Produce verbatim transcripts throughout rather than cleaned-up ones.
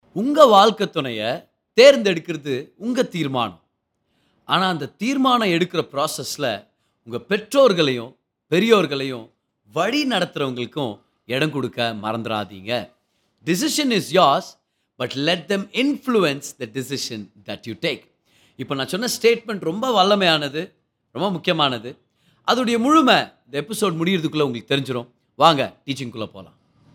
உங்க வாழ்க்கை துணைய தேர்ந்தெடுக்கிறது உங்க தீர்மானம். ஆனா, அந்த தீர்மானம் எடுக்கிற ப்ராசஸ்ல உங்க பெற்றோர்களையும், பெரியோர்களையும் வழி நடத்துறவங்களுக்கும் இடம் குடுக்க மறந்துறாதீங்க. Decision is yours, but let them influence the decision that you take. இப்ப நான் சொன்ன ஸ்டேட்மெண்ட் ரொம்ப வல்லமையானது, ரொம்ப முக்கியமானது. அதோடைய முழுமை இந்த எபிசோட் முடியறதுக்குள்ள உங்களுக்கு தெரிஞ்சிரும். வாங்க டீச்சிங்குள்ள போலாம்.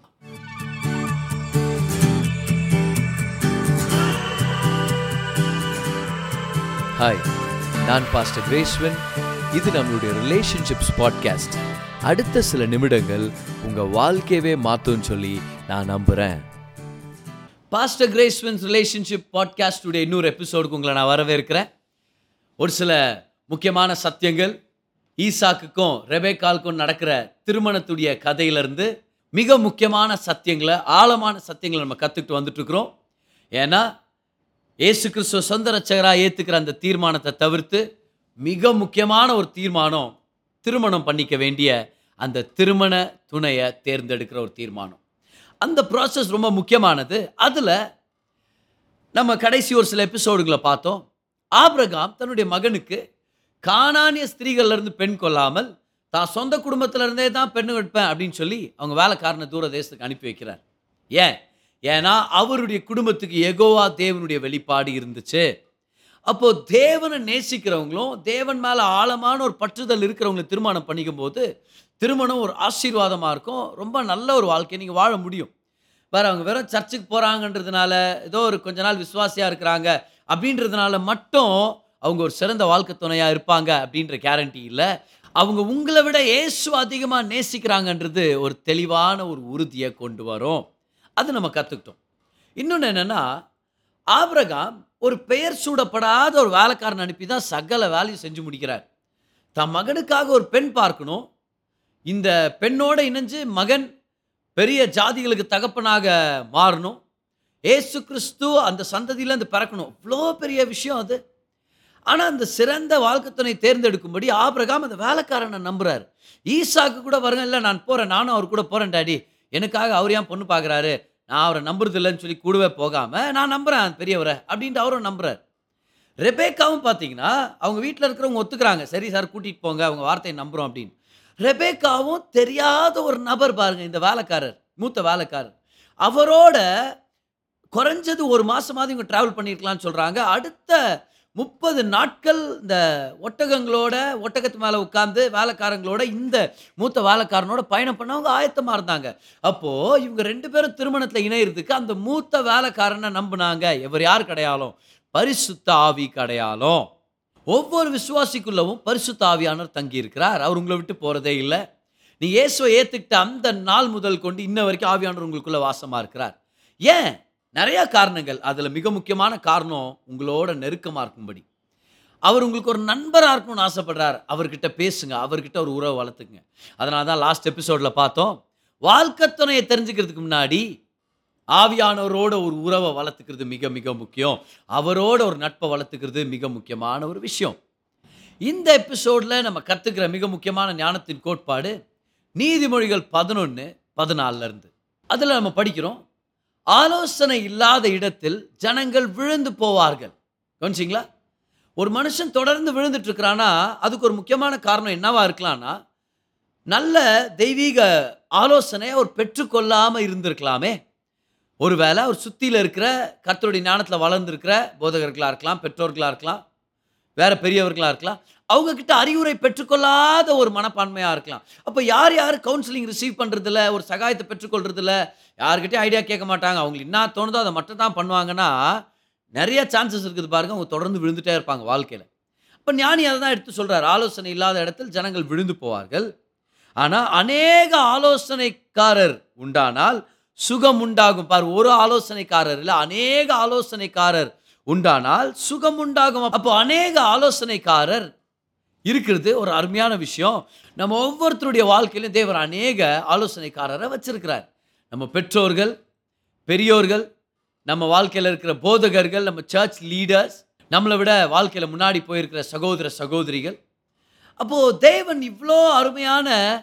ஹாய், நான் பாஸ்டர் கிரேஸ்வன். இது நம்மளுடைய ரிலேஷன்ஷிப்ஸ் பாட்காஸ்ட். அடுத்த சில நிமிடங்கள் உங்க வாழ்க்கையவே மாத்தும்னு சொல்லி நான் நம்புறேன். பாஸ்டர் கிரேஸ்வன்ஸ் ரிலேஷன்ஷிப் பாட்காஸ்டுடைய இன்னொரு எபிசோடுக்கு உங்களை நான் வரவேற்கிறேன். ஒரு சில முக்கியமான சத்தியங்கள், ஈசாக்குக்கும் ரெபேக்காலுக்கும் நடக்கிற திருமணத்துடைய கதையிலிருந்து மிக முக்கியமான சத்தியங்களை, ஆழமான சத்தியங்களை நம்ம கற்றுக்கிட்டு வந்துட்டு இருக்கிறோம். ஏன்னா இயேசு கிறிஸ்துவ சொந்த ரட்சகராக ஏற்றுக்கிற அந்த தீர்மானத்தை தவிர்த்து மிக முக்கியமான ஒரு தீர்மானம், திருமணம் பண்ணிக்க வேண்டிய அந்த திருமண துணையை தேர்ந்தெடுக்கிற ஒரு தீர்மானம். அந்த ப்ராசஸ் ரொம்ப முக்கியமானது. அதில் நம்ம கடைசி ஒரு சில எபிசோடுகளை பார்த்தோம். ஆபிரகாம் தன்னுடைய மகனுக்கு கானானிய ஸ்திரீகள்லேருந்து பெண் கொள்ளாமல் தான் சொந்த குடும்பத்திலேருந்தே தான் பெண் வைப்பேன் அப்படின்னு சொல்லி அவங்க வேலைக்காரனை தூர தேசத்துக்கு அனுப்பி வைக்கிறார். ஏன்? ஏன்னா அவருடைய குடும்பத்துக்கு யெகோவா தேவனுடைய வெளிப்பாடு இருந்துச்சு. அப்போ தேவனை நேசிக்கிறவங்களும் தேவன் மேலே ஆழமான ஒரு பற்றுதல் இருக்கிறவங்களை திருமணம் பண்ணிக்கும் போது திருமணம் ஒரு ஆசீர்வாதமாக இருக்கும். ரொம்ப நல்ல ஒரு வாழ்க்கையை நீங்கள் வாழ முடியும். வேறு அவங்க வெறும் சர்ச்சுக்கு போகிறாங்கன்றதுனால, ஏதோ ஒரு கொஞ்ச நாள் விசுவாசியாக இருக்கிறாங்க அப்படின்றதுனால மட்டும் அவங்க ஒரு சிறந்த வாழ்க்கை துணையாக இருப்பாங்க அப்படின்ற கேரண்டி இல்லை. அவங்க உங்களை விட இயேசு அதிகமாக நேசிக்கிறாங்கன்றது ஒரு தெளிவான ஒரு உறுதியை கொண்டு வரும். அது நம்ம கற்றுக்கிட்டோம். இன்னொன்று என்னென்னா, ஆபிரகாம் ஒரு பெயர் சூடப்படாத ஒரு வேலைக்காரன் அனுப்பி தான் சகல வேலையும் செஞ்சு முடிக்கிறார். தன் மகனுக்காக ஒரு பெண் பார்க்கணும். இந்த பெண்ணோட இணைஞ்சு மகன் பெரிய ஜாதிகளுக்கு தகப்பனாக மாறணும். ஏசு கிறிஸ்து அந்த சந்ததியிலேருந்து பிறக்கணும். இவ்வளோ பெரிய விஷயம் அது. ஆனால் அந்த சிறந்த வாழ்க்கை துணை தேர்ந்தெடுக்கும்படி ஆபிரகாம் அந்த வேலைக்காரனை நம்புறாரு. ஈசாக்கு கூட வருங்க, இல்லை நான் போகிறேன், நானும் அவர் கூட போகிறேன் டாடி, எனக்காக அவர் ஏன் பொண்ணு பார்க்குறாரு, நான் அவரை நம்புறது இல்லைன்னு சொல்லி கூடவே போகாமல் நான் நம்புகிறேன் பெரியவரை அப்படின்ட்டு அவரும் நம்புறார். ரெபேக்காவும் பார்த்தீங்கன்னா அவங்க வீட்டில் இருக்கிறவங்க ஒத்துக்கிறாங்க, சரி சார் கூட்டிகிட்டு போங்க, அவங்க வார்த்தையை நம்புகிறோம் அப்படின்னு. ரெபேக்காவும் தெரியாத ஒரு நபர் பாருங்கள், இந்த வேலைக்காரர், மூத்த வேலைக்காரர், அவரோட குறைஞ்சது ஒரு மாதமாவது இவங்க ட்ராவல் பண்ணியிருக்கலாம்னு சொல்கிறாங்க. அடுத்த முப்பது நாட்கள் இந்த ஒட்டகங்களோட, ஒட்டகத்து மேலே உட்காந்து வேலைக்காரங்களோட, இந்த மூத்த வேலைக்காரனோட பயணம் பண்ணவங்க ஆயத்தமாக இருந்தாங்க. அப்போது இவங்க ரெண்டு பேரும் திருமணத்தில் இணையிறதுக்கு அந்த மூத்த வேலைக்காரனை நம்பினாங்க. இவர் யார் கிடையாலும்? பரிசுத்த ஆவி கிடையாலும். ஒவ்வொரு விசுவாசிக்குள்ளவும் பரிசுத்த ஆவியானவர் தங்கி இருக்கிறார். அவர் உங்களை விட்டு போகிறதே இல்லை. நீ இயேசுவை ஏற்றுக்கிட்ட அந்த நாள் முதல் கொண்டு இன்ன வரைக்கும் ஆவியானவர் உங்களுக்குள்ளே வாசமாக இருக்கிறார். ஏன்? நிறையா காரணங்கள். அதில் மிக முக்கியமான காரணம் உங்களோட நெருக்கமாக இருக்கும்படி. அவர் உங்களுக்கு ஒரு நண்பராக இருக்கணும்னு ஆசைப்படுறார். அவர்கிட்ட பேசுங்க, அவர்கிட்ட ஒரு உறவை வளர்த்துக்குங்க. அதனால தான் லாஸ்ட் எபிசோடில் பார்த்தோம், வாழ்க்கை துணையை தெரிஞ்சுக்கிறதுக்கு முன்னாடி ஆவியானவரோட ஒரு உறவை வளர்த்துக்கிறது மிக மிக முக்கியம். அவரோட ஒரு நட்பை வளர்த்துக்கிறது மிக முக்கியமான ஒரு விஷயம். இந்த எபிசோடில் நம்ம கற்றுக்கிற மிக முக்கியமான ஞானத்தின் கோட்பாடு நீதிமொழிகள் பதினொன்று பதினாலிருந்து. அதில் நம்ம படிக்கிறோம், ஆலோசனை இல்லாத இடத்தில் ஜனங்கள் விழுந்து போவார்கள். கவனிச்சிங்களா? ஒரு மனுஷன் தொடர்ந்து விழுந்துட்டு இருக்கிறான்னா அதுக்கு ஒரு முக்கியமான காரணம் என்னவா இருக்கலாம்னா, நல்ல தெய்வீக ஆலோசனை அவர் பெற்றுக்கொள்ளாமல் இருந்திருக்கலாமே. ஒருவேளை அவர் சுற்றியில் இருக்கிற கர்த்தருடைய ஞானத்தில் வளர்ந்துருக்கிற போதகர்களாக இருக்கலாம், பெற்றோர்களாக இருக்கலாம், வேறு பெரியவர்களாக இருக்கலாம், அவங்கக்கிட்ட அறிவுரை பெற்றுக்கொள்ளாத ஒரு மனப்பான்மையாக இருக்கலாம். அப்போ யார் யார் கவுன்சிலிங் ரிசீவ் பண்ணுறதில்ல, ஒரு சகாயத்தை பெற்றுக்கொள்றதில்ல, யார்கிட்டையும் ஐடியா கேட்க மாட்டாங்க, அவங்களுக்கு என்ன தோணுதோ அதை மட்டும் தான் பண்ணுவாங்கன்னா நிறைய சான்சஸ் இருக்குது பாருங்கள், அவங்க தொடர்ந்து விழுந்துகிட்டே இருப்பாங்க வாழ்க்கையில். இப்போ ஞானி அதை தான் எடுத்து சொல்கிறார், ஆலோசனை இல்லாத இடத்தில் ஜனங்கள் விழுந்து போவார்கள். ஆனால் அநேக ஆலோசனைக்காரர் உண்டானால் சுகம் உண்டாகும். பார், ஒரு ஆலோசனைக்காரர் இல்லை, அநேக ஆலோசனைக்காரர் உண்டானால் சுகம் உண்டாகும். அப்போ அநேக ஆலோசனைக்காரர் இருக்கிறது ஒரு அருமையான விஷயம். நம்ம ஒவ்வொருத்தருடைய வாழ்க்கையிலும் தேவர் அநேக ஆலோசனைக்காரரை வச்சிருக்கிறார். நம்ம பெற்றோர்கள், பெரியோர்கள், நம்ம வாழ்க்கையில் இருக்கிற போதகர்கள், நம்ம சர்ச் லீடர்ஸ், நம்மளை விட வாழ்க்கையில் முன்னாடி போயிருக்கிற சகோதர சகோதரிகள். அப்போது தேவன் இவ்வளோ அருமையான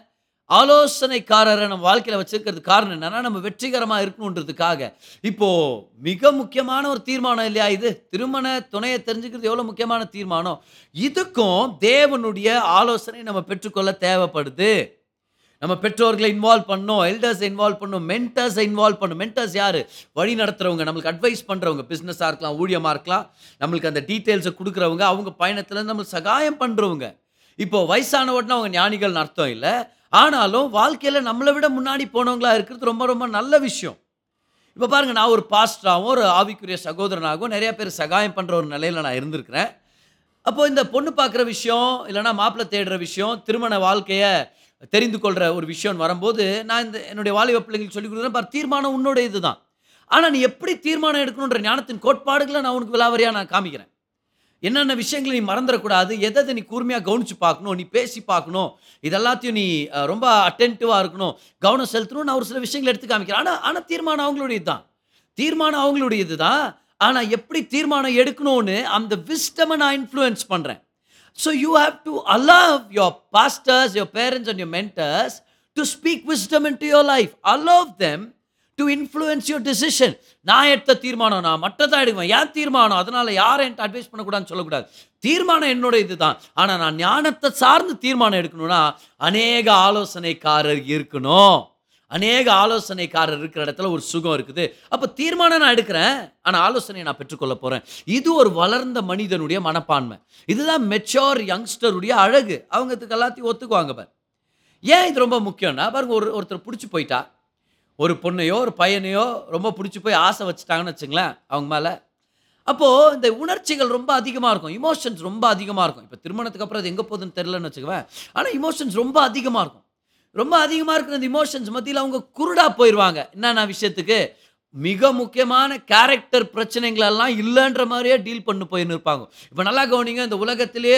ஆலோசனைக்காரரை நம்ம வாழ்க்கையில் வச்சிருக்கிறது காரணம் என்னன்னா, நம்ம வெற்றிகரமாக இருக்கணுன்றதுக்காக. இப்போ மிக முக்கியமான ஒரு தீர்மானம் இல்லையா இது? திருமண துணையை தெரிஞ்சுக்கிறது எவ்வளோ முக்கியமான தீர்மானம். இதுக்கும் தேவனுடைய ஆலோசனை நம்ம பெற்றுக்கொள்ள தேவைப்படுது. நம்ம பெற்றோர்களை இன்வால்வ் பண்ணணும், எல்டர்ஸை இன்வால்வ் பண்ணணும், மென்டர்ஸை இன்வால்வ் பண்ணணும். மென்டர்ஸ் யாரு? வழி நடத்துறவங்க, நம்மளுக்கு அட்வைஸ் பண்ணுறவங்க, பிஸ்னஸாக இருக்கலாம், ஊழியமாக இருக்கலாம், நம்மளுக்கு அந்த டீட்டெயில்ஸை கொடுக்குறவங்க, அவங்க பயணத்தில் நம்மளுக்கு சகாயம் பண்ணுறவங்க. இப்போ வயசான உடனே அவங்க ஞானிகள்னு அர்த்தம் இல்லை. ஆனாலும் வாழ்க்கையில் நம்மளை விட முன்னாடி போனவங்களா இருக்கிறது ரொம்ப ரொம்ப நல்ல விஷயம். இப்போ பாருங்கள், நான் ஒரு பாஸ்டராகவும் ஒரு ஆவிக்குரிய சகோதரனாகவும் நிறைய பேர் சகாயம் பண்ணுற ஒரு நிலையில் நான் இருந்திருக்கிறேன். அப்போது இந்த பொண்ணு பார்க்குற விஷயம், இல்லைனா மாப்பிள்ளை தேடுற விஷயம், திருமண வாழ்க்கையை தெரிந்து கொள்கிற ஒரு விஷயம் வரும்போது, நான் இந்த என்னுடைய வாலிப பிள்ளைங்களுக்கு சொல்லிக் கொடுக்குறேன், பார் தீர்மானம் உன்னோட இது தான். ஆனால் நீ எப்படி தீர்மானம் எடுக்கணுன்ற ஞானத்தின் கோட்பாடுகளை நான் உனக்கு விலாவரியாக நான் காமிக்கிறேன். என்னென்ன விஷயங்களை நீ மறந்துடக்கூடாது, எதை நீ கூர்மையாக கவனித்து பார்க்கணும், நீ பேசி பார்க்கணும், இதெல்லாத்தையும் நீ ரொம்ப அட்டென்டிவாக இருக்கணும், கவனம் செலுத்தணும். நான் ஒரு சில விஷயங்களை எடுத்து காமிக்கிறேன். ஆனால் ஆனால் தீர்மானம் அவங்களுடையது தான். தீர்மானம் அவங்களுடையது தான். ஆனால் எப்படி தீர்மானம் எடுக்கணும்னு அந்த விஸ்டமை நான் இன்ஃப்ளூயன்ஸ் பண்ணுறேன். So you have to allow your pastors, your parents and your mentors to speak wisdom into your life. Allow them to influence your decision. நான் எடுத்த தீர்மானம் நான் மட்டும் தான் எடுக்குவேன். ஏன் தீர்மானம்? அதனால யாரை என்கிட்ட அட்வைஸ் பண்ணக்கூடாதுன்னு சொல்லக்கூடாது. தீர்மானம் என்னோட இதுதான். ஆனால் நான் ஞானத்தை சார்ந்து தீர்மானம் எடுக்கணும்னா அநேக ஆலோசனைக்காரர் இருக்கணும். அநேக ஆலோசனைக்காரர் இருக்கிற இடத்துல ஒரு சுகம் இருக்குது. அப்போ தீர்மானம் நான் எடுக்கிறேன், ஆனால் ஆலோசனையை நான் பெற்றுக்கொள்ள போகிறேன். இது ஒரு வளர்ந்த மனிதனுடைய மனப்பான்மை. இதுதான் மெச்சோர் யங்ஸ்டருடைய அழகு. அவங்க இதுக்கு எல்லாத்தையும் ஒத்துக்குவாங்க. பார், ஏன் இது ரொம்ப முக்கியம்னா, பாருங்க, ஒரு ஒருத்தர் பிடிச்சி போயிட்டா, ஒரு பொண்ணையோ ஒரு பையனையோ ரொம்ப பிடிச்சி போய் ஆசை வச்சுட்டாங்கன்னு வச்சுங்களேன் அவங்க மேலே. அப்போது இந்த உணர்ச்சிகள் ரொம்ப அதிகமாக இருக்கும், இமோஷன்ஸ் ரொம்ப அதிகமாக இருக்கும். இப்போ திருமணத்துக்கு அப்புறம் அது எங்கே போகுதுன்னு தெரிலன்னு வச்சுக்குவேன். ஆனால் இமோஷன்ஸ் ரொம்ப அதிகமாக இருக்கும். ரொம்ப அதிகமாக இருக்கிற இந்த இமோஷன்ஸ் மத்தியில் அவங்க குருடா போயிடுவாங்க. என்னென்ன விஷயத்துக்கு? மிக முக்கியமான கேரக்டர் பிரச்சனைகளெல்லாம் இல்லைன்ற மாதிரியே டீல் பண்ணி போயின்னு இருப்பாங்க. இப்போ நல்லா கவனிங்க, இந்த உலகத்திலேயே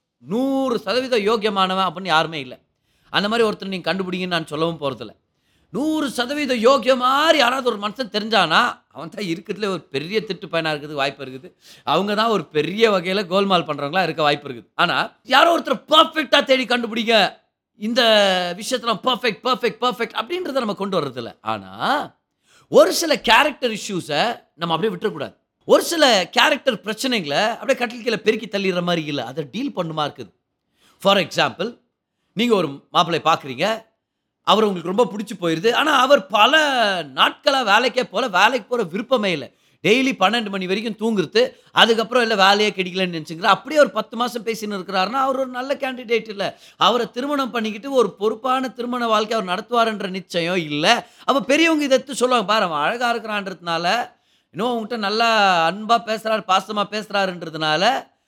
நூறு சதவீதம் யோக்கியமானவன் அப்படின்னு யாருமே இல்லை. அந்த மாதிரி ஒருத்தர் நீங்கள் கண்டுபிடிங்கன்னு நான் சொல்லவும் போகிறதில்ல. நூறு சதவீதம் யோக்கியம் மாதிரி யாராவது ஒரு மனுஷன் தெரிஞ்சானா அவன் தான் இருக்கிறதுல ஒரு பெரிய திட்டு பையனாக இருக்கிறது வாய்ப்பு இருக்குது. அவங்க தான் ஒரு பெரிய வகையில் கோல்மால் பண்ணுறவங்களா இருக்க வாய்ப்பு இருக்குது. ஆனால் யாரோ ஒருத்தர் பர்ஃபெக்டாக தேடி கண்டுபிடிங்க, இந்த விஷயத்தில் பர்ஃபெக்ட் பர்ஃபெக்ட் பர்ஃபெக்ட் அப்படின்றத நம்ம கொண்டு வர்றதில்ல. ஆனால் ஒரு சில கேரக்டர் இஷ்யூஸை நம்ம அப்படியே விட்டுறக்கூடாது. ஒரு சில கேரக்டர் பிரச்சனைகளை அப்படியே கட்டில் கீழே பெருக்கி தள்ளிடுற மாதிரி இல்லை, அதை டீல் பண்ணுமா இருக்குது. ஃபார் எக்ஸாம்பிள், நீங்கள் ஒரு மாப்பிள்ளை பார்க்குறீங்க, அவர் உங்களுக்கு ரொம்ப பிடிச்சி போயிடுது. ஆனால் அவர் பல நாட்களாக வேலைக்கே போல, வேலைக்கு போகிற விருப்பமே இல்லை. டெய்லி பன்னெண்டு மணி வரைக்கும் தூங்குறது, அதுக்கப்புறம் இல்லை வேலையே கிடைக்கலன்னு நினச்சிக்கிற அப்படியே ஒரு பத்து மாதம் பேசின்னு இருக்கிறாருன்னா அவர் ஒரு நல்ல கேண்டிடேட் இல்லை. அவரை திருமணம் பண்ணிக்கிட்டு ஒரு பொறுப்பான திருமண வாழ்க்கை அவர் நடத்துவார்ன்ற நிச்சயம் இல்லை. அப்போ பெரியவங்க இதை எடுத்து சொல்லுவாங்க, பாரு அவன் அழகாக இருக்கிறான்றதுனால, இன்னும் அவங்ககிட்ட நல்லா அன்பாக பேசுகிறாரு, பாசமாக பேசுகிறாருன்றதுனால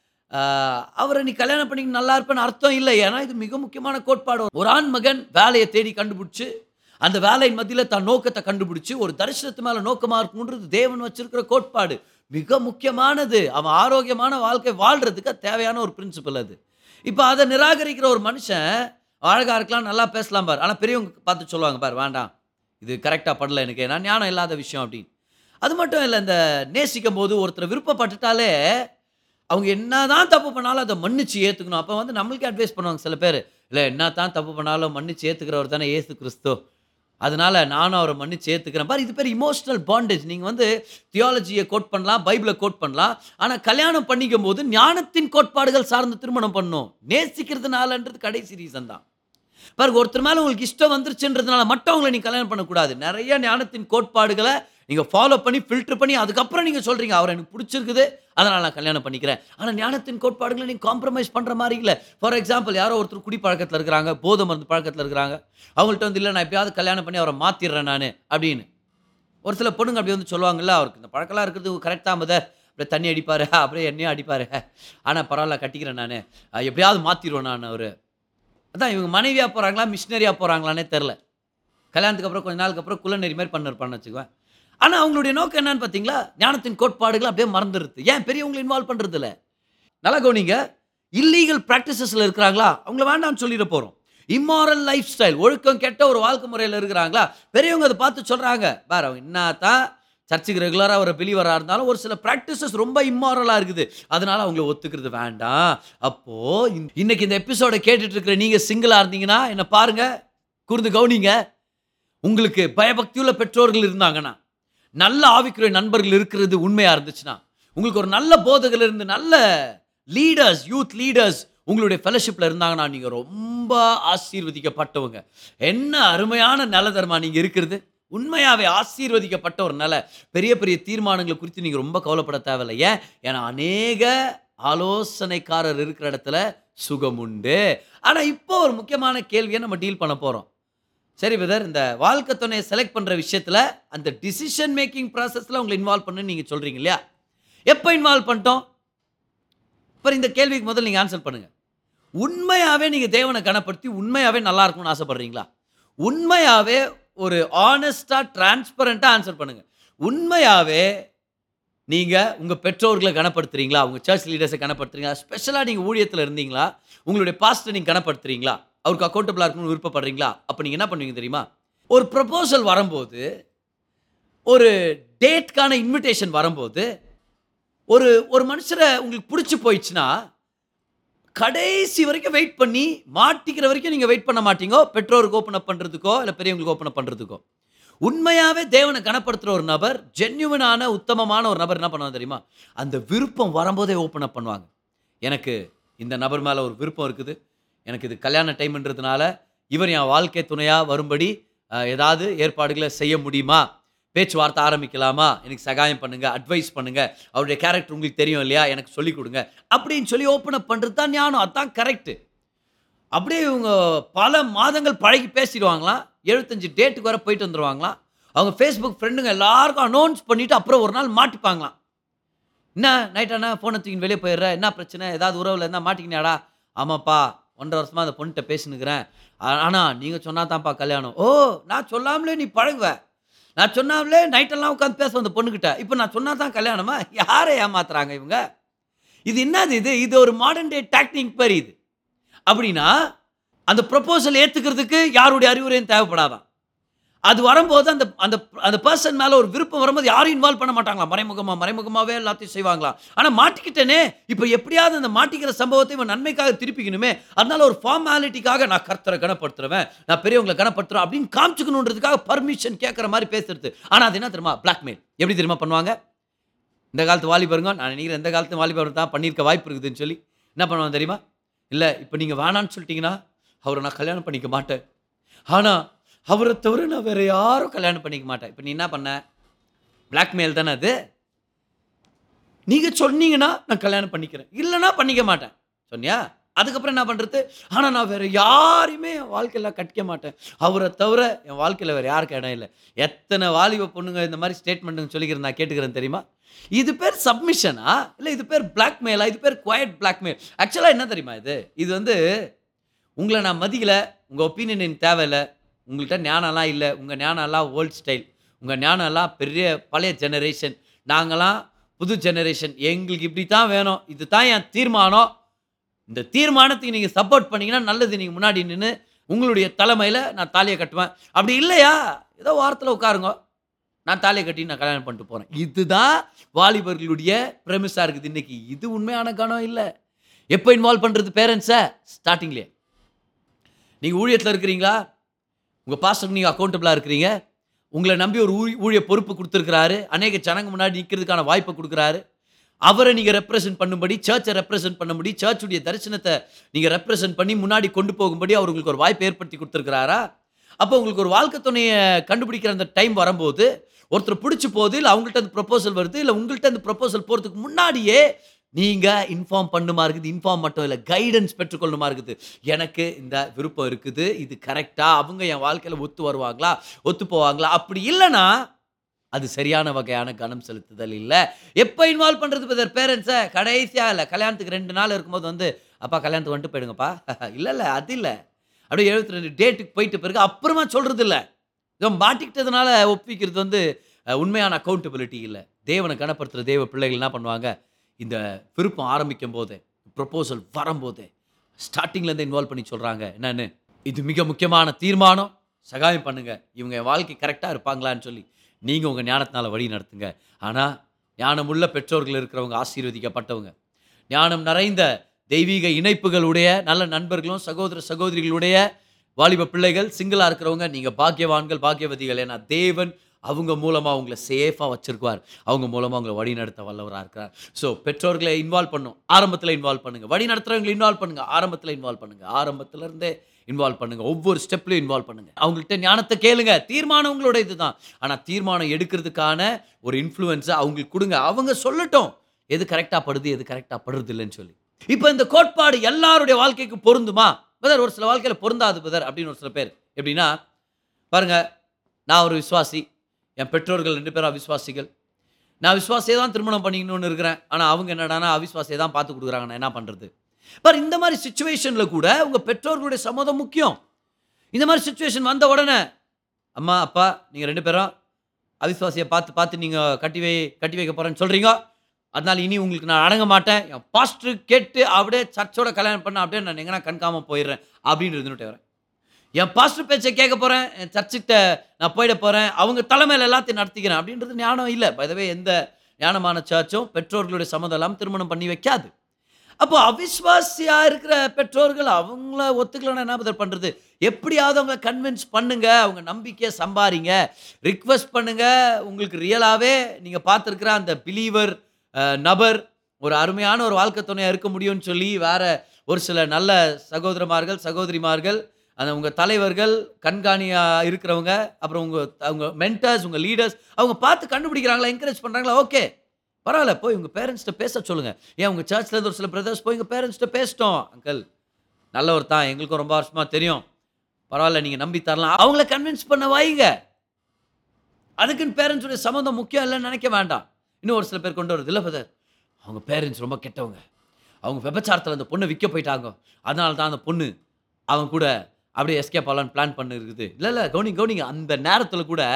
அவரை நீ கல்யாணம் பண்ணி நல்லா இருப்பேன்னு அர்த்தம் இல்லை. ஏன்னா இது மிக முக்கியமான கோட்பாடு. ஒரு ஆண் மகன் வேலையை தேடி கண்டுபிடிச்சு, அந்த வேலையின் மத்தியில் தன் நோக்கத்தை கண்டுபிடிச்சு ஒரு தரிசனத்து மேலே நோக்கமாக இருக்கணுன்றது தேவன் வச்சிருக்கிற கோட்பாடு. மிக முக்கியமானது. அவன் ஆரோக்கியமான வாழ்க்கை வாழ்கிறதுக்கு தேவையான ஒரு பிரின்சிபல் அது. இப்போ அதை நிராகரிக்கிற ஒரு மனுஷன் அழகாக இருக்கலாம், நல்லா பேசலாம் பார், ஆனால் பெரியவங்க பார்த்து சொல்லுவாங்க, பார் வேண்டாம், இது கரெக்டாக படல, எனக்கு ஏன்னா ஞானம் இல்லாத விஷயம் அப்படின்னு. அது மட்டும் இல்லை, இந்த நேசிக்கும் போது ஒருத்தரை விருப்பப்பட்டுட்டாலே அவங்க என்ன தான் தப்பு பண்ணாலும் அதை மன்னிச்சு ஏற்றுக்கணும். அப்போ வந்து நம்மளுக்கே அட்வைஸ் பண்ணுவாங்க சில பேர், இல்லை என்ன தான் தப்பு பண்ணாலும் மன்னிச்சு ஏற்றுக்கிறவர் தானே ஏசு கிறிஸ்து, அதனால் நானும் அவரை மன்னிச்சு ஏற்றுக்கிறேன் பார். இது பேர் இமோஷனல் பாண்டேஜ். நீங்கள் வந்து தியாலஜியை கோட் பண்ணலாம், பைபிளை கோட் பண்ணலாம், ஆனால் கல்யாணம் பண்ணிக்கும் போது ஞானத்தின் கோட்பாடுகள் சார்ந்து திருமணம் பண்ணணும். நேசிக்கிறதுனாலன்றது கடைசி ரீசன் தான். பாருங்க, ஒருத்தர் மேலே உங்களுக்கு இஷ்டம் வந்துருச்சுன்றதுனால மட்டும் அவங்களை நீங்கள் கல்யாணம் பண்ணக்கூடாது. நிறைய ஞானத்தின் கோட்பாடுகளை நீங்கள் ஃபாலோ பண்ணி ஃபில்டர் பண்ணி அதுக்கப்புறம் நீங்கள் சொல்கிறீங்க, அவர் எனக்கு பிடிச்சிருக்குது அதனால் நான் கல்யாணம் பண்ணிக்கிறேன். ஆனால் ஞானத்தின் கோட்பாடுகளை நீங்கள் காம்ப்ரமைஸ் பண்ணுற மாதிரி இல்லை. ஃபார் எக்ஸாம்பிள், யாரோ ஒருத்தர் குடி பழக்கத்தில் இருக்கிறாங்க, போதை மருந்து பழக்கத்தில் இருக்கிறாங்க, அவங்கள்ட்ட வந்து இல்லை நான் எப்படியாவது கல்யாணம் பண்ணி அவரை மாற்றிடுறேன் நான் அப்படின்னு. ஒரு சில பொண்ணுங்க அப்படி வந்து சொல்லுவாங்கல்ல, அவருக்கு இந்த பழக்கெல்லாம் இருக்கிறது கரெக்டாக மத, அப்படியே தண்ணி அடிப்பார், அப்படியே எண்ணெயும் அடிப்பார், ஆனால் பரவாயில்ல கட்டிக்கிறேன் நான், எப்படியாவது மாற்றிடுவேன் நான் அவர். அதான் இவங்க மனைவியாக போகிறாங்களா மிஷினரியாக போகிறாங்களானே தெரில. கல்யாணத்துக்கு அப்புறம் கொஞ்ச நாளுக்கு அப்புறம் குலநெறி மாதிரி பண்ணிருப்பான்னு வச்சுக்குவேன். ஆனால் அவங்களுடைய நோக்கம் என்னன்னு பார்த்தீங்களா, ஞானத்தின் கோட்பாடுகள் அப்படியே மறந்துடுது. ஏன் பெரியவங்களை இன்வால்வ் பண்ணுறது இல்லை. நல்லா கவனிங்க, இல்லீகல் ப்ராக்டிசஸில் இருக்கிறாங்களா அவங்கள வேண்டாம்னு சொல்லிட போகிறோம். இம்மாரல் லைஃப் ஸ்டைல், ஒழுக்கம் கெட்ட ஒரு வாழ்க்கை முறையில் இருக்கிறாங்களா, பெரியவங்க அதை பார்த்து சொல்கிறாங்க, பார் அவங்க என்ன தான் சர்ச்சுக்கு ரெகுலராக ஒரு பிலீவராக இருந்தாலும் ஒரு சில ப்ராக்டிசஸ் ரொம்ப இம்மாரலாக இருக்குது, அதனால் அவங்கள ஒத்துக்கிறது வேண்டாம். அப்போது இன்னைக்கு இந்த எபிசோடை கேட்டுட்டு இருக்கிற நீங்கள் சிங்கிளாக இருந்தீங்கன்னா என்ன பாருங்கள், கூர்ந்து கவனிங்க. உங்களுக்கு பயபக்தியுள்ள பெற்றோர்கள் இருந்தாங்கன்னா, நல்ல ஆவிக்குரிய நண்பர்கள் இருக்கிறது உண்மையா இருந்துச்சுன்னா, உங்களுக்கு ஒரு நல்ல போதகர் இருந்து நல்ல லீடர்ஸ், யூத் லீடர்ஸ் உங்களுடைய ஃபெலோஷிப்ல இருந்தாங்கன்னா, நீங்க ரொம்ப ஆசீர்வதிக்கப்பட்டவங்க. என்ன அருமையான நிலை தெரியுமா நீங்க இருக்கிறது? உண்மையாவே ஆசீர்வதிக்கப்பட்ட ஒரு நிலை. பெரிய பெரிய தீர்மானங்களை குறித்து நீங்க ரொம்ப கவலைப்பட தேவையில்ல. ஏன்? ஏன்னா அநேக ஆலோசனைக்காரர் இருக்கிற இடத்துல சுகம் உண்டு. ஆனா இப்போ ஒரு முக்கியமான கேள்வியை நம்ம டீல் பண்ண போறோம். சரி பிரதர், இந்த வாழ்க்கை துணையை செலக்ட் பண்ற விஷயத்துல அந்த டிசிஷன் மேக்கிங் ப்ராசஸ்ல உங்களை இன்வால்வ் பண்ணு நீங்க சொல்றீங்க இல்லையா? எப்போ இன்வால்வ் பண்ணிட்டோம்? இப்போ இந்த கேள்விக்கு முதல்ல நீங்க ஆன்சர் பண்ணுங்க. உண்மையாவே நீங்க தேவனை கனப்படுத்தி உண்மையாவே நல்லா இருக்கணும்னு ஆசைப்படுறீங்களா? உண்மையாவே ஒரு ஆனஸ்டா டிரான்ஸ்பரண்டா ஆன்சர் பண்ணுங்க. உண்மையாவே நீங்க உங்க பெற்றோர்களை கனப்படுத்துறீங்களா? உங்க சர்ச் லீடர்ஸை கனப்படுத்துறீங்களா? ஸ்பெஷலா நீங்க ஊழியத்துல இருந்தீங்களா? உங்களுடைய பாஸ்டரை நீங்க கனப்படுத்துறீங்களா? அவருக்கு அக்கௌண்டபிளா இருக்கணும்னு விருப்பப்படுறீங்களா? அப்ப நீங்க என்ன பண்ணுவீங்க தெரியுமா? ஒரு ப்ரொபோசல் வரும்போது, ஒரு டேட்கான இன்விடேஷன் வரும்போது, ஒரு ஒரு மனுஷரை உங்களுக்கு பிடிச்சு போயிடுச்சுன்னா, கடைசி வரைக்கும் வெயிட் பண்ணி மாட்டிக்கிற வரைக்கும் நீங்க வெயிட் பண்ண மாட்டீங்க. பெற்றோருக்கு ஓப்பன் அப் பண்றதுக்கோ, இல்ல பெரியவங்களுக்கு ஓப்பன் அப் பண்றதுக்கோ. உண்மையாவே தேவனை கனப்படுத்துற ஒரு நபர், ஜென்யூனான உத்தமமான ஒரு நபர் என்ன பண்ணுவாங்க தெரியுமா? அந்த விருப்பம் வரும்போதே ஓப்பன் அப் பண்ணுவாங்க. எனக்கு இந்த நபர் மேல ஒரு விருப்பம் இருக்குது. எனக்கு இது கல்யாண டைம்ன்றதுனால இவர் என் வாழ்க்கை துணையா வரும்படி அ, ஏதாவது ஏற்பாடுகளை செய்ய முடியுமா? பேச்சுவார்த்தை ஆரம்பிக்கலாமா? எனக்கு சகாயம் பண்ணுங்க, அட்வைஸ் பண்ணுங்க. அவருடைய கேரக்டர் உங்களுக்கு தெரியும் இல்லையா? எனக்கு சொல்லிக் கொடுங்க. அப்படின்னு சொல்லி ஓப்பன் அப் பண்றது தான் ஞானம். அதான் கரெக்ட். அப்படியே இவங்க பல மாதங்கள் பழகி பேசிடுவாங்களாம். எழுபத்தஞ்சு டேட்டுக்கு வர போயிட்டு வந்துருவாங்களாம். அவங்க ஃபேஸ்புக் ஃப்ரெண்டுங்க எல்லாருக்கும் அனௌன்ஸ் பண்ணிட்டு அப்புறம் ஒரு நாள் மாட்டிப்பாங்களாம். என்ன நைட் ஆனா ஃபோனை தூக்கின்னு வெளியே போயிடுற, என்ன பிரச்சனை? ஏதாவது உறவில் இருந்தால் மாட்டிக்கினியாடா? ஆமாப்பா, ஒன்றரை வருஷமா அந்த பொண்ணுகிட்ட பேசினுக்கிறேன். ஆனால் நீங்கள் சொன்னா தான்ப்பா கல்யாணம். ஓ, நான் சொல்லாமலே நீ பழகுவ. நான் சொன்னாமலே நைட்டெல்லாம் உட்காந்து பேசுவேன் அந்த பொண்ணுக்கிட்ட. இப்போ நான் சொன்னா தான் கல்யாணமா? யாரை ஏமாத்துறாங்க இவங்க? இது என்னது இது? இது ஒரு மாடர்ன் டே டாக்டிக் பேர் இது. அப்படின்னா அந்த ப்ரொபோசல் ஏத்துக்கிறதுக்கு யாருடைய அறிவுரையும் தேவைப்படாதான். அது வரும்போது அந்த அந்த அந்த பர்சன் மேல ஒரு விருப்பம் வரும்போது யாரும் இன்வால்வ் பண்ண மாட்டாங்களா? மறைமுகமா மறைமுகமாவே எல்லாத்தையும் செய்வாங்களா? ஆனா மாட்டிக்கிட்டேனே, இப்போ எப்படியாவது அந்த மாட்டிக்கிற சம்பவத்தை இவன் நன்மைக்காக திருப்பிக்கணுமே, அதனால ஒரு ஃபார்மாலிட்டிக்காக நான் கர்த்தரை கனப்படுத்துறேன், நான் பெரியவங்களை கனப்படுத்துறேன் அப்படின்னு காமிச்சுக்கணுன்றதுக்காக பர்மிஷன் கேட்கற மாதிரி பேசுறது. ஆனா அது என்ன தெரியுமா? பிளாக்மெயில். எப்படி தெரியுமா பண்ணுவாங்க? இந்த காலத்து வாலிபருங்க, நான் நினைக்கிறேன் இந்த காலத்து வாலிபர் தான் பண்ணியிருக்க வாய்ப்பு இருக்குதுன்னு சொல்லி என்ன பண்ணுவாங்க தெரியுமா? இல்லை இப்போ நீங்கள் வேணான்னு சொல்லிட்டீங்கன்னா அவரை நான் கல்யாணம் பண்ணிக்க மாட்டேன், ஆனால் அவரை தவிர நான் வேற யாரும் கல்யாணம் பண்ணிக்க மாட்டேன். இப்போ நீ என்ன பண்ண? பிளாக்மெயில் தானே அது. நீங்கள் சொன்னீங்கன்னா நான் கல்யாணம் பண்ணிக்கிறேன், இல்லைன்னா பண்ணிக்க மாட்டேன் சொன்னியா? அதுக்கப்புறம் என்ன பண்ணுறது? ஆனால் நான் வேறு யாரையுமே என் வாழ்க்கையில் கட்டிக்க மாட்டேன், அவரை தவிர என் வாழ்க்கையில் வேறு யாருக்கு இடம் இல்லை. எத்தனை வாலிப பொண்ணுங்க இந்த மாதிரி ஸ்டேட்மெண்ட்டுங்க சொல்லிக்கிறேன், நான் கேட்டுக்கிறேன் தெரியுமா? இது பேர் சப்மிஷனா? இல்லை இது பேர் பிளாக்மெயிலா? இது பேர் குவைட் பிளாக்மெயில். ஆக்சுவலாக என்ன தெரியுமா இது? இது வந்து உங்களை நான் மதிக்கலை, உங்கள் ஒப்பீனியன் எனக்கு தேவையில்லை, உங்கள்கிட்ட ஞானம்லாம் இல்லை, உங்கள் ஞானம்லாம் ஓல்ட் ஸ்டைல், உங்கள் ஞானம்லாம் பெரிய பழைய ஜெனரேஷன், நாங்களாம் புது ஜெனரேஷன், எங்களுக்கு இப்படி தான் வேணும், இது தான் என் தீர்மானம், இந்த தீர்மானத்துக்கு நீங்கள் சப்போர்ட் பண்ணீங்கன்னா நல்லது, நீங்கள் முன்னாடி நின்று உங்களுடைய தலைமையில் நான் தாலியை கட்டுவேன். அப்படி இல்லையா, ஏதோ வாரத்தில் உட்காருங்க, நான் தாலியை கட்டி நான் கல்யாணம் பண்ணிட்டு போகிறேன். இதுதான் வாலிபர்களுடைய பிரமிஸாக இருக்குது இன்னைக்கு. இது உண்மையான கணம் இல்லை. எப்போ இன்வால்வ் பண்ணுறது பேரண்ட்ஸை? ஸ்டார்டிங்லேயே. நீங்கள் ஊழியத்தில் இருக்கிறீங்களா? உங்கள் பாஸ்டருக்கு நீங்கள் அக்கௌண்டபிளாக இருக்கிறீங்க, உங்களை நம்பி ஒரு ஊழி ஊழிய பொறுப்பு கொடுத்துருக்கிறாரு, அநேக ஜனங்க முன்னாடி நிற்கிறதுக்கான வாய்ப்பை கொடுக்குறாரு, அவரை நீங்கள் ரெப்ரசென்ட் பண்ணும்படி, சர்ச்சை ரெப்ரசென்ட் பண்ணும்படி, சர்ச்சுடைய தரிசனத்தை நீங்கள் ரெப்ரசென்ட் பண்ணி முன்னாடி கொண்டு போகும்படி அவர் உங்களுக்கு ஒரு வாய்ப்பை ஏற்படுத்தி கொடுத்துருக்கிறாரா? அப்போ உங்களுக்கு ஒரு வாழ்க்கை துணையை கண்டுபிடிக்கிற அந்த டைம் வரும்போது, ஒருத்தர் பிடிச்சி போகுது, இல்லை அவங்கள்ட்ட அந்த ப்ரொபோசல் வருது, இல்லை உங்கள்கிட்ட அந்த ப்ரொபோசல் போகிறதுக்கு முன்னாடியே நீங்கள் இன்ஃபார்ம் பண்ணுமா இருக்குது. இன்ஃபார்ம் மட்டும் இல்லை, கைடன்ஸ் பெற்றுக்கொள்ளுமா இருக்குது. எனக்கு இந்த விருப்பம் இருக்குது, இது கரெக்டாக அவங்க என் வாழ்க்கையில் ஒத்து வருவாங்களா, ஒத்து போவாங்களா? அப்படி இல்லைன்னா அது சரியான வகையான கனம் செலுத்துதல் இல்லை. எப்போ இன்வால்வ் பண்ணுறது பிரதர் பேரண்ட்ஸை? கடைசியாக இல்லை, கல்யாணத்துக்கு ரெண்டு நாள் இருக்கும்போது வந்து அப்பா கல்யாணத்துக்கு வந்துட்டு போயிடுங்கப்பா. இல்லை இல்லை அது இல்லை, அப்படியே எழுபத்தி ரெண்டு டேட்டுக்கு போயிட்டு பிறகு அப்புறமா சொல்கிறது இல்லை. இதை மாட்டிக்கிட்டதுனால ஒப்பிக்கிறது வந்து உண்மையான அக்கௌண்டபிலிட்டி இல்லை. தேவனை கனப்படுத்துகிற தேவ பிள்ளைகள் என்ன பண்ணுவாங்க? இந்த விருப்பம் ஆரம்பிக்கும் போதே, ப்ரொபோசல் வரும்போதே ஸ்டார்டிங்லேருந்து இன்வால்வ் பண்ணி சொல்கிறாங்க என்னன்னு, இது மிக முக்கியமான தீர்மானம், சகாயம் பண்ணுங்க, இவங்க என் வாழ்க்கை கரெக்டாக இருப்பாங்களான்னு சொல்லி நீங்கள் உங்கள் ஞானத்தினால வழி நடத்துங்க. ஆனால் ஞானமுள்ள பெற்றோர்கள் இருக்கிறவங்க ஆசீர்வதிக்கப்பட்டவங்க, ஞானம் நிறைந்த தெய்வீக இணைப்புகளுடைய நல்ல நண்பர்களும் சகோதர சகோதரிகளுடைய வாலிப பிள்ளைகள் சிங்கிளாக இருக்கிறவங்க நீங்கள் பாக்கியவான்கள் பாக்கியவதிகள். ஏன்னா தேவன் அவங்க மூலமாக அவங்கள சேஃபாக வச்சிருக்குவார். அவங்க மூலமாக அவங்களை வழி நடத்த வல்லவராக இருக்கிறார். ஸோ பெற்றோர்களை இன்வால்வ் பண்ணும், ஆரம்பத்தில் இன்வால்வ் பண்ணுங்கள். வழி நடத்துகிறவங்களை இன்வால்வ் பண்ணுங்கள், ஆரம்பத்தில் இன்வால்வ் பண்ணுங்கள். ஆரம்பத்திலேருந்தே இன்வால்வ் பண்ணுங்கள். ஒவ்வொரு ஸ்டெப்லையும் இன்வால்வ் பண்ணுங்கள். அவங்கள்ட்ட ஞானத்தை கேளுங்க. தீர்மானம் உங்களோட இதுதான். ஆனால் தீர்மானம் எடுக்கிறதுக்கான ஒரு இன்ஃப்ளூயன்ஸை அவங்களுக்கு கொடுங்க. அவங்க சொல்லட்டும் எது கரெக்டாக படுது எது கரெக்டாக படுறது இல்லைன்னு சொல்லி. இப்போ இந்த கோட்பாடு எல்லாருடைய வாழ்க்கைக்கு பொருந்துமா? பதர் ஒரு சில வாழ்க்கையில் பொருந்தாது பதர் அப்படின்னு ஒரு சில பேர். எப்படின்னா பாருங்க, நான் ஒரு விசுவாசி, என் பெற்றோர்கள் ரெண்டு பேரும் அவிசுவாசிகள். நான் விசுவாசியை தான் திருமணம் பண்ணிக்கணும்னு இருக்கிறேன். ஆனால் அவங்க என்னடானா அவிசுவாசியை தான் பார்த்து கொடுக்குறாங்க. நான் என்ன பண்ணுறது? பார், இந்த மாதிரி சுச்சுவேஷனில் கூட உங்கள் பெற்றோர்களுடைய சம்மதம் முக்கியம். இந்த மாதிரி சுச்சுவேஷன் வந்த உடனே அம்மா அப்பா நீங்கள் ரெண்டு பேரும் அவிசுவாசியை பார்த்து பார்த்து நீங்கள் கட்டி வை கட்டி வைக்க போகிறேன்னு சொல்கிறீங்க, அதனால் இனி உங்களுக்கு நான் அடங்க மாட்டேன், என் பாஸ்டர் கேட்டு அப்படியே சர்ச்சோட கல்யாணம் பண்ண அப்படியே நான் எங்கன்னா கண்காமல் போயிடுறேன் அப்படின்னு இருந்துட்டு வரேன். என் பாஸ்டர் பேச்சை கேட்க போகிறேன், என் சர்ச்சுக்கிட்ட நான் போயிட போகிறேன், அவங்க தலைமையில் எல்லாத்தையும் நடத்திக்கிறேன் அப்படின்றது ஞானம் இல்லை. பைதவே எந்த ஞானமான சர்ச்சும் பெற்றோர்களுடைய சம்மதம் இல்லாமல் திருமணம் பண்ணி வைக்காது. அப்போ அவிஸ்வாசியாக இருக்கிற பெற்றோர்கள் அவங்கள ஒத்துக்கலன்னா என்ன பதர் பண்ணுறது? எப்படியாவது அவங்கள கன்வின்ஸ் பண்ணுங்க, அவங்க நம்பிக்கையை சம்பாரிங்க, ரிக்வெஸ்ட் பண்ணுங்க. உங்களுக்கு ரியலாகவே நீங்கள் பார்த்துருக்குற அந்த பிலீவர் நபர் ஒரு அருமையான ஒரு வாழ்க்கை துணையாக இருக்க முடியும்னு சொல்லி வேற ஒரு சில நல்ல சகோதரமார்கள் சகோதரிமார்கள், அந்த உங்கள் தலைவர்கள், கண்காணியாக இருக்கிறவங்க, அப்புறம் உங்கள் அவங்க மென்டர்ஸ், உங்கள் லீடர்ஸ் அவங்க பார்த்து கண்டுபிடிக்கிறாங்களா, என்கரேஜ் பண்ணுறாங்களா, ஓகே பரவாயில்ல, போய் உங்கள் பேரண்ட்ஸ்கிட்ட பேச சொல்லுங்கள். ஏன் உங்கள் சர்ச்லேருந்து ஒரு சில பிரதர்ஸ் போய் உங்கள் பேரண்ட்ஸ்கிட்ட பேசிட்டோம், அங்கிள் நல்லவர் தான், எங்களுக்கும் ரொம்ப வருஷமாக தெரியும், பரவாயில்ல நீங்கள் நம்பி தரலாம், அவங்கள கன்வின்ஸ் பண்ண வைங்க. அதுக்குன்னு பேரண்ட்ஸுடைய சம்மந்தம் முக்கியம் இல்லைன்னு நினைக்க வேண்டாம். இன்னும் ஒரு சில பேர் கொண்டு வருது இல்லை பதர், அவங்க பேரண்ட்ஸ் ரொம்ப கெட்டவங்க, அவங்க விபச்சாரத்தில் அந்த பொண்ணை விற்க போயிட்டாங்க, அதனால தான் அந்த பொண்ணு அவங்க கூட அப்படியே எஸ்கேப் ஆகலான்னு பிளான் பண்ணி இருக்குது. இல்லை இல்லை கவுனி கவுனிங்க அந்த நேரத்தில் கூட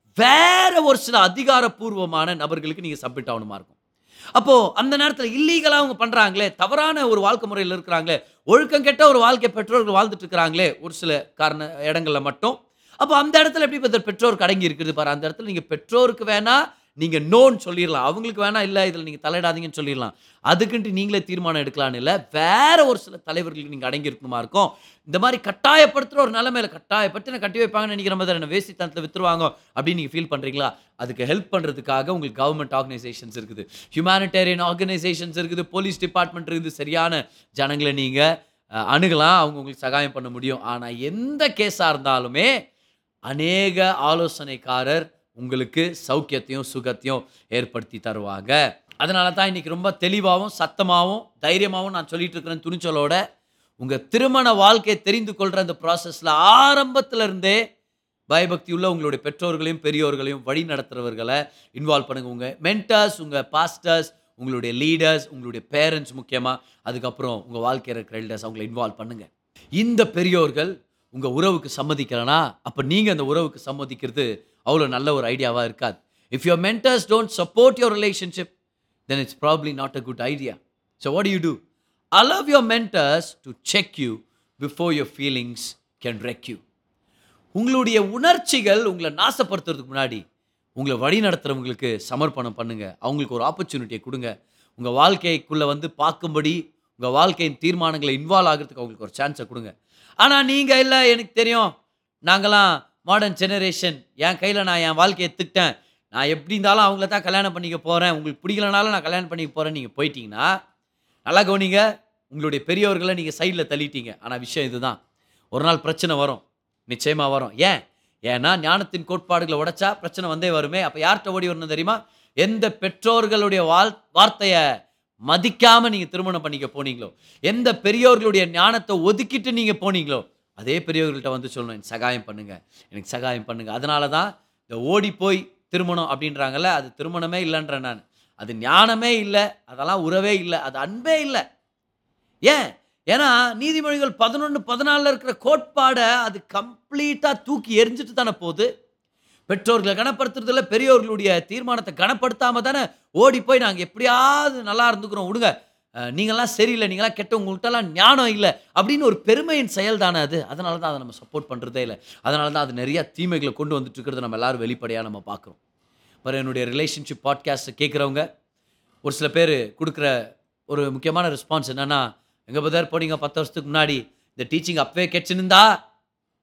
வேற ஒரு சில அதிகாரப்பூர்வமான நபர்களுக்கு நீங்கள் சப்மிட் ஆகணுமா இருக்கும். அப்போது அந்த நேரத்தில் இல்லீகலாக அவங்க பண்ணுறாங்களே, தவறான ஒரு வாழ்க்கை முறையில் இருக்கிறாங்களே, ஒழுக்கம் கெட்ட ஒரு வாழ்க்கை பெற்றோர்கள் வாழ்ந்துட்டு இருக்கிறாங்களே ஒரு சில காரண இடங்களில் மட்டும். அப்போ அந்த இடத்துல எப்படி பத்திர பெற்றோருக்கு அடங்கி இருக்குது பாரு, அந்த இடத்துல நீங்கள் பெற்றோருக்கு வேணா நீங்கள் நோன்னு சொல்லிடலாம், அவங்களுக்கு வேணா இல்லை இதில் நீங்கள் தலையிடாதீங்கன்னு சொல்லிடலாம். அதுக்குன்ட்டு நீங்களே தீர்மானம் எடுக்கலான்னு இல்லை, வேற ஒரு சில தலைவர்களுக்கு நீங்கள் அடங்கி இருக்கணுமா இருக்கும். இந்த மாதிரி கட்டாயப்படுத்துகிற ஒரு நிலைமையில கட்டாயப்படுத்தி நான் கட்டி வைப்பாங்கன்னு நினைக்கிற மாதிரி என்ன வேசித்தனத்தில் வித்துருவாங்க அப்படின்னு நீங்கள் ஃபீல் பண்ணுறீங்களா? அதுக்கு ஹெல்ப் பண்ணுறதுக்காக உங்களுக்கு கவர்மெண்ட் ஆர்கனைசேஷன்ஸ் இருக்குது, ஹியூமானிட்டேரியன் ஆர்கனைசேஷன்ஸ் இருக்குது, போலீஸ் டிபார்ட்மெண்ட் இருக்குது. சரியான ஜனங்களை நீங்கள் அணுகலாம், அவங்க உங்களுக்கு சகாயம் பண்ண முடியும். ஆனால் எந்த கேஸாக இருந்தாலுமே அநேக ஆலோசனைக்காரர் உங்களுக்கு சௌக்கியத்தையும் சுகத்தையும் ஏற்படுத்தி தருவாங்க. அதனால தான் இன்றைக்கி ரொம்ப தெளிவாகவும் சத்தமாகவும் தைரியமாகவும் நான் சொல்லிட்டு இருக்கிறேன் துணிச்சலோட. உங்கள் திருமண வாழ்க்கையை தெரிந்து கொள்கிற அந்த ப்ராசஸில் ஆரம்பத்திலருந்தே பயபக்தி உள்ள உங்களுடைய பெற்றோர்களையும் பெரியோர்களையும் வழி நடத்துகிறவர்களை இன்வால்வ் பண்ணுங்கள். உங்கள் மென்டர்ஸ், உங்கள் பாஸ்டர்ஸ், உங்களுடைய லீடர்ஸ், உங்களுடைய பேரண்ட்ஸ் முக்கியமாக, அதுக்கப்புறம் உங்கள் வாழ்க்கையில் இருக்கிற எல்டர்ஸ் அவங்களை இன்வால்வ் பண்ணுங்கள். இந்த பெரியோர்கள் உங்கள் உறவுக்கு சம்மதிக்கலைன்னா அப்போ நீங்கள் அந்த உறவுக்கு சம்மதிக்கிறது அவ்வளோ நல்ல ஒரு ஐடியாவாக இருக்காது. If your mentors don't support your relationship then it's probably not a good idea. So what do you do? Allow your mentors to check you before your feelings can wreck you. உங்களுடைய உணர்ச்சிகள் உங்களை நாசப்படுத்துறதுக்கு முன்னாடி உங்களை வழி நடத்துகிறவங்களுக்கு சமர்ப்பணம் பண்ணுங்க, அவங்களுக்கு ஒரு ஆப்பர்ச்சுனிட்டியை கொடுங்க. உங்கள் வாழ்க்கைக்குள்ளே வந்து பார்க்கும்படி உங்கள் வாழ்க்கையின் தீர்மானங்களை இன்வால்வ் ஆகிறதுக்கு அவங்களுக்கு ஒரு சான்ஸை கொடுங்க. ஆனால் நீங்கள் இல்லை எனக்கு தெரியும், நாங்களாம் மாடர்ன் ஜெனரேஷன், என் கையில் நான் என் வாழ்க்கையை எடுத்துக்கிட்டேன், நான் எப்படி இருந்தாலும் அவங்கள தான் கல்யாணம் பண்ணிக்க போகிறேன், உங்களுக்கு பிடிக்கலனாலும் நான் கல்யாணம் பண்ணிக்க போகிறேன் நீங்கள் போயிட்டீங்கன்னா நல்லா கவனிங்க, உங்களுடைய பெரியவர்களை நீங்கள் சைடில் தள்ளிட்டீங்க. ஆனால் விஷயம் இதுதான், ஒரு நாள் பிரச்சனை வரும், நிச்சயமாக வரும். ஏன் ஏன்னா ஞானத்தின் கோட்பாடுகளை உடைச்சா பிரச்சனை வந்தே வருமே. அப்போ யார்கிட்ட ஓடி வரணும் தெரியுமா? எந்த பெற்றோர்களுடைய வாழ் வார்த்தையை மதிக்காமல் நீங்கள் திருமணம் பண்ணிக்க போனீங்களோ, எந்த பெரியோர்களுடைய ஞானத்தை ஒதுக்கிட்டு நீங்கள் போனீங்களோ, அதே பெரியவர்கள்ட்ட வந்து சொல்லணும், எனக்கு சகாயம் பண்ணுங்கள், எனக்கு சகாயம் பண்ணுங்கள். அதனால தான் இந்த ஓடி போய் திருமணம் அப்படின்றாங்கல்ல, அது திருமணமே இல்லைன்றேன் நான். அது ஞானமே இல்லை, அதெல்லாம் உறவே இல்லை, அது அன்பே இல்லை. ஏன்? ஏன்னா நீதிமொழிகள் பதினொன்று பதினாலில் இருக்கிற கோட்பாடை அது கம்ப்ளீட்டாக தூக்கி எரிஞ்சிட்டு தானே போகுது. பெற்றோர்களை கனப்படுத்துறதில்ல, பெரியோர்களுடைய தீர்மானத்தை கனப்படுத்தாமல் தானே ஓடி போய் நாங்கள் எப்படியாவது நல்லா இருந்துக்கிறோம், விடுங்க, நீங்களாம் சரியில்லை, நீங்களாம் கெட்ட, உங்கள்கிட்டலாம் ஞானம் இல்லை அப்படின்னு ஒரு பெருமையின் செயல் தானே அது. அதனால தான் அதை நம்ம சப்போர்ட் பண்ணுறதே இல்லை. அதனால தான் அது நிறையா தீமைகளை கொண்டு வந்துட்டு இருக்கிறது நம்ம எல்லோரும் வெளிப்படையாக நம்ம பார்க்குறோம். அப்புறம் என்னுடைய ரிலேஷன்ஷிப் பாட்காஸ்ட்டை கேட்குறவங்க ஒரு சில பேர் கொடுக்குற ஒரு முக்கியமான ரெஸ்பான்ஸ் என்னென்னா, எங்கள் பதர் போனீங்க பத்து வருஷத்துக்கு முன்னாடி இந்த டீச்சிங் அப்பவே கெச்சிருந்தா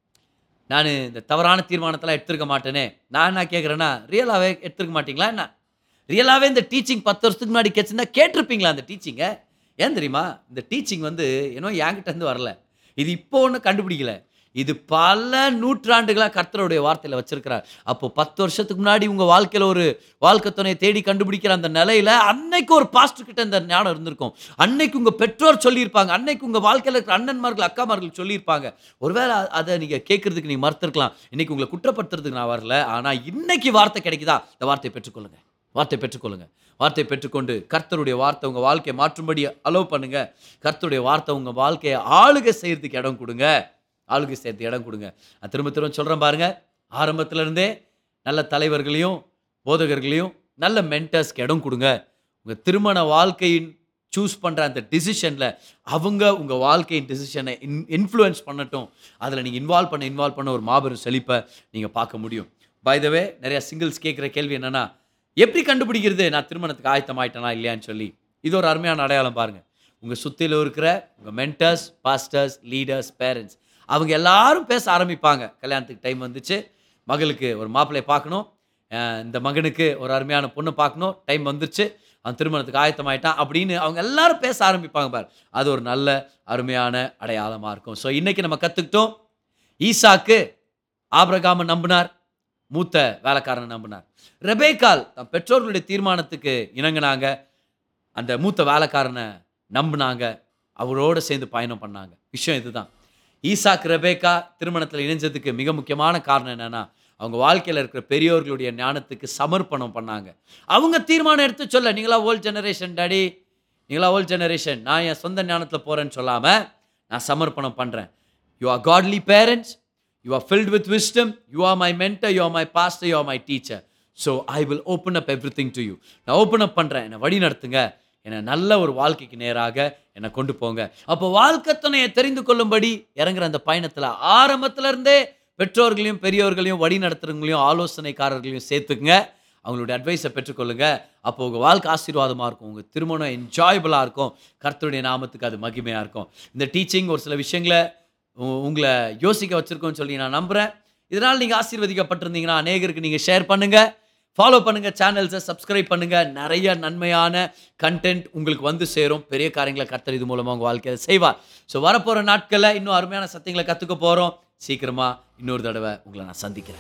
நான் இந்த தவறான தீர்மானத்தெல்லாம் எடுத்துருக்க மாட்டேனே. நான் என்ன கேட்குறேன்னா, ரியலாகவே எடுத்துருக்க மாட்டீங்களா என்ன? ரியலாகவே இந்த டீச்சிங் பத்து வருஷத்துக்கு முன்னாடி கேட்டுருந்தா கேட்டிருப்பீங்களா அந்த டீச்சிங்கை? ஏன் தெரியுமா? இந்த டீச்சிங் வந்து ஏன்னோ என்கிட்டேருந்து வரல. இது இப்போ ஒன்றும் கண்டுபிடிக்கல. இது பல நூற்றாண்டுகளாக கர்த்தருடைய வார்த்தையில் வச்சிருக்கிறார். அப்போ பத்து வருஷத்துக்கு முன்னாடி உங்கள் வாழ்க்கையில் ஒரு வாழ்க்கை துணையை தேடி கண்டுபிடிக்கிற அந்த நிலையில் அன்னைக்கு ஒரு பாஸ்டர் கிட்ட இந்த ஞானம் இருந்திருக்கும். அன்னைக்கு உங்கள் பெற்றோர் சொல்லியிருப்பாங்க. அன்னைக்கு உங்கள் வாழ்க்கையில் இருக்கிற அண்ணன்மார்கள் அக்காமார்கள் சொல்லியிருப்பாங்க. ஒருவேளை அதை நீங்கள் கேட்கறதுக்கு நீங்கள் மறுத்திருக்கலாம். இன்னைக்கு உங்களை குற்றப்படுத்துறதுக்கு நான் வரல. ஆனால் இன்னைக்கு வார்த்தை கிடைக்குதா? இந்த வார்த்தையை பெற்றுக்கொள்ளுங்க. வார்த்தை பெற்றுக்கொள்ளுங்க. வார்த்தை பெற்றுக்கொண்டு கர்த்தருடைய வார்த்தை உங்கள் வாழ்க்கையை மாற்றும்படி அலோவ் பண்ணுங்க. கர்த்தருடைய வார்த்தை உங்கள் வாழ்க்கையை ஆளுகை செய்யறதுக்கு இடம் கொடுங்க. ஆளுகை செய்யறதுக்கு இடம் கொடுங்க. நான் திரும்ப திரும்ப சொல்கிறேன் பாருங்க. ஆரம்பத்துல இருந்தே நல்ல தலைவர்களையும் போதகர்களையும் நல்ல மென்டர்ஸ்க்கு இடம் கொடுங்க. உங்கள் திருமண வாழ்க்கையின் சூஸ் பண்ணுற அந்த டிசிஷனில் அவங்க உங்கள் வாழ்க்கையின் டிசிஷனை இன் இன்ஃப்ளூயன்ஸ் பண்ணட்டும். அதில் நீங்கள் இன்வால்வ் பண்ண இன்வால்வ் பண்ண ஒரு மாபெரும் செழிப்பை நீங்கள் பார்க்க முடியும். பை த வே, நிறையா சிங்கிள்ஸ் கேட்குற கேள்வி என்னென்னா, எப்படி கண்டுபிடிக்கிறது நான் திருமணத்துக்கு ஆயத்தம் ஆயிட்டேனா இல்லையான்னு சொல்லி? இது ஒரு அருமையான அடையாளம் பாருங்கள். உங்கள் சுற்றியில் இருக்கிற உங்கள் மென்டர்ஸ், பாஸ்டர்ஸ், லீடர்ஸ், பேரண்ட்ஸ் அவங்க எல்லாரும் பேச ஆரம்பிப்பாங்க. கல்யாணத்துக்கு டைம் வந்துச்சு, மகளுக்கு ஒரு மாப்பிள்ளையை பார்க்கணும், இந்த மகனுக்கு ஒரு அருமையான பொண்ணு பார்க்கணும், டைம் வந்துருச்சு, அவன் திருமணத்துக்கு ஆயத்தம் ஆயிட்டான் அப்படின்னு அவங்க எல்லாரும் பேச ஆரம்பிப்பாங்க பாரு. அது ஒரு நல்ல அருமையான அடையாளமாக இருக்கும். ஸோ இன்றைக்கி நம்ம கற்றுக்கிட்டோம், ஈசாக்கு ஆபிரகாமை நம்பினார், மூத்த வேலைக்காரனை நம்பினார். ரெபேக்காள் தன் பெற்றோர்களுடைய தீர்மானத்துக்கு இணங்கினாங்க, அந்த மூத்த வேலைக்காரனை நம்பினாங்க, அவரோடு சேர்ந்து பயணம் பண்ணாங்க. விஷயம் இதுதான். ஈசாக் ரெபேக்கா திருமணத்தில் இணைஞ்சதுக்கு மிக முக்கியமான காரணம் என்னென்னா, அவங்க வாழ்க்கையில் இருக்கிற பெரியோர்களுடைய ஞானத்துக்கு சமர்ப்பணம் பண்ணாங்க. அவங்க தீர்மானம் எடுத்து சொல்ல, நீங்களா ஓல்ட் ஜெனரேஷன் டாடி, நீங்களா ஓல்ட் ஜெனரேஷன், நான் என் சொந்த ஞானத்தில் போகிறேன்னு சொல்லாமல் நான் சமர்ப்பணம் பண்ணுறேன். You are godly parents, you are filled with wisdom, you are my mentor, you are my pastor, you are my teacher, so I will open up everything to you. நான் ஓப்பன் அப் பண்ணுறேன், என்னை வழி நடத்துங்க, என்னை நல்ல ஒரு வாழ்க்கைக்கு நேராக என்னை கொண்டு போங்க. அப்போ வாழ்க்கை துணையை தெரிந்து கொள்ளும்படி இறங்குற அந்த பயணத்தில் ஆரம்பத்திலேருந்தே பெற்றோர்களையும் பெரியோர்களையும் வழி நடத்துறவங்களையும் ஆலோசனைக்காரர்களையும் சேர்த்துக்குங்க. அவங்களுடைய அட்வைஸை பெற்றுக்கொள்ளுங்க. அப்போ உங்கள் வாழ்க்கை ஆசீர்வாதமாக இருக்கும், உங்கள் திருமணம் என்ஜாயபுளாக இருக்கும், கர்த்தருடைய நாமத்துக்கு அது மகிமையாக இருக்கும். இந்த டீச்சிங் ஒரு சில விஷயங்களை உங்களை யோசிக்க வச்சுருக்கோன்னு சொல்லி நான் நம்புகிறேன். இதனால் நீங்கள் ஆசீர்வதிக்கப்பட்டிருந்தீங்கன்னா அநேகருக்கு நீங்கள் ஷேர் பண்ணுங்கள், ஃபாலோ பண்ணுங்கள், சேனல்ஸை சப்ஸ்கிரைப் பண்ணுங்கள். நிறைய நன்மையான கண்டென்ட் உங்களுக்கு வந்து சேரும். பெரிய காரியங்களை கர்த்தர் இது மூலமாக உங்கள் வாழ்க்கையை செய்வார். ஸோ வரப்போகிற நாட்களில் இன்னும் அருமையான சத்தியங்களை கற்றுக்க போகிறோம். சீக்கிரமாக இன்னொரு தடவை உங்களை நான் சந்திக்கிறேன்.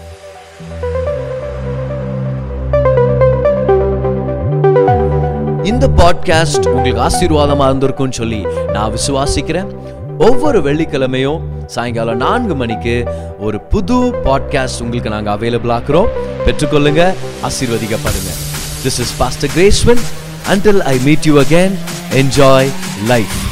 இந்த பாட்காஸ்ட் உங்களுக்கு ஆசீர்வாதமாக இருந்திருக்கும்னு சொல்லி நான் விசுவாசிக்கிறேன். ஒவ்வொரு வெள்ளிக்கிழமையும் சாயங்காலம் நான்கு மணிக்கு ஒரு புது பாட்காஸ்ட் உங்களுக்கு நாங்கள் அவைலபிள் ஆக்குறோம். பெற்றுக்கொள்ளுங்க, ஆசீர்வதிக்கப்படுங்க. This is Pastor Graceman. Until I meet you again, enjoy life.